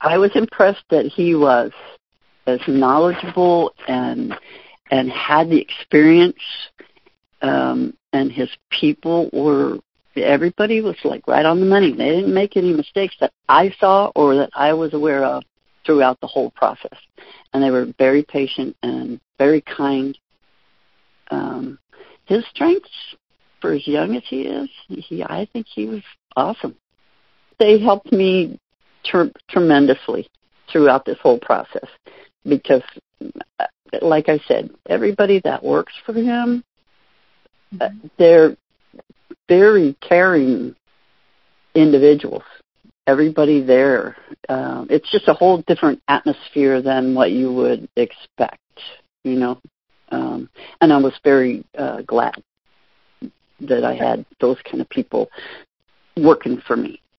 I was impressed that he was as knowledgeable and had the experience, and his people were, everybody was like right on the money. They didn't make any mistakes that I saw or that I was aware of throughout the whole process. And they were very patient and very kind. His strengths, for as young as he is, I think he was awesome. They helped me tremendously throughout this whole process because, like I said, everybody that works for him, they're very caring individuals. Everybody there, it's just a whole different atmosphere than what you would expect, you know. And I was very glad that I had those kind of people working for me.